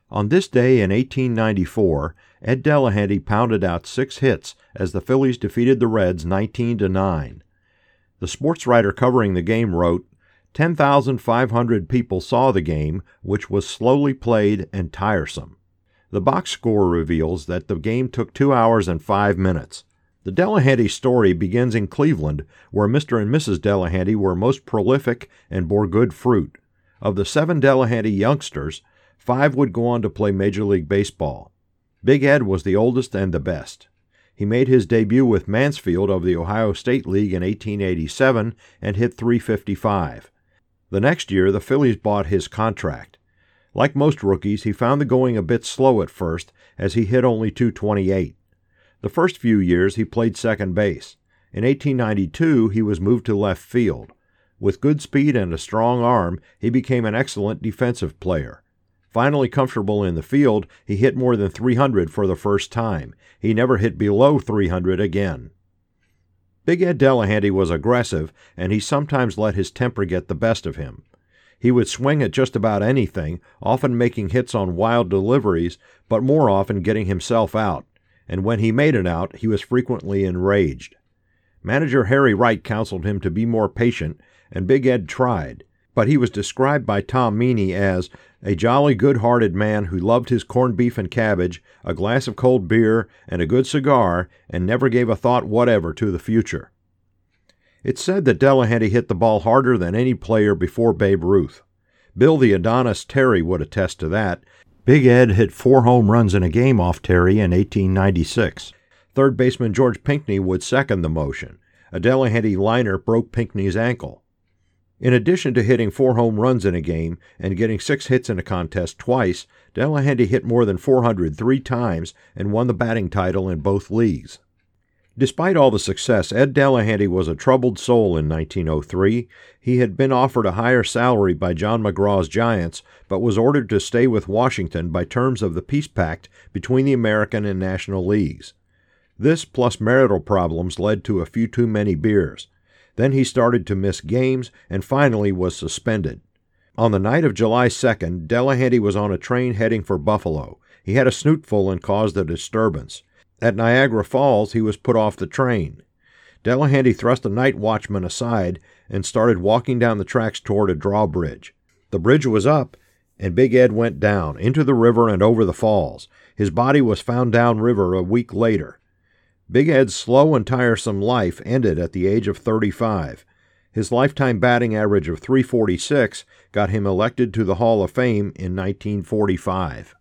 On this day in 1894, Ed Delahanty pounded out 6 hits as the Phillies defeated the Reds 19-9. The sports writer covering the game wrote, 10,500 people saw the game, which was slowly played and tiresome. The box score reveals that the game took 2 hours and 5 minutes. The Delahanty story begins in Cleveland, where Mr. and Mrs. Delahanty were most prolific and bore good fruit. Of the 7 Delahanty youngsters, 5 would go on to play Major League Baseball. Big Ed was the oldest and the best. He made his debut with Mansfield of the Ohio State League in 1887 and hit .355. The next year, the Phillies bought his contract. Like most rookies, he found the going a bit slow at first, as he hit only .228. The first few years, he played second base. In 1892, he was moved to left field. With good speed and a strong arm, he became an excellent defensive player. Finally comfortable in the field, he hit more than .300 for the first time. He never hit below .300 again. Big Ed Delahanty was aggressive, and he sometimes let his temper get the best of him. He would swing at just about anything, often making hits on wild deliveries, but more often getting himself out, and when he made an out, he was frequently enraged. Manager Harry Wright counseled him to be more patient, and Big Ed tried, but he was described by Tom Meany as a jolly good-hearted man who loved his corned beef and cabbage, a glass of cold beer, and a good cigar, and never gave a thought whatever to the future. It's said that Delahanty hit the ball harder than any player before Babe Ruth. Bill the Adonis Terry would attest to that. Big Ed hit 4 home runs in a game off Terry in 1896. Third baseman George Pinckney would second the motion. A Delahanty liner broke Pinckney's ankle. In addition to hitting 4 home runs in a game and getting 6 hits in a contest twice, Delahanty hit more than .400 3 times and won the batting title in both leagues. Despite all the success, Ed Delahanty was a troubled soul in 1903. He had been offered a higher salary by John McGraw's Giants, but was ordered to stay with Washington by terms of the peace pact between the American and National Leagues. This, plus marital problems, led to a few too many beers. Then he started to miss games and finally was suspended. On the night of July 2nd, Delahanty was on a train heading for Buffalo. He had a snootful and caused a disturbance. At Niagara Falls, he was put off the train. Delahanty thrust a night watchman aside and started walking down the tracks toward a drawbridge. The bridge was up, and Big Ed went down, into the river and over the falls. His body was found downriver a week later. Big Ed's slow and tiresome life ended at the age of 35. His lifetime batting average of .346 got him elected to the Hall of Fame in 1945.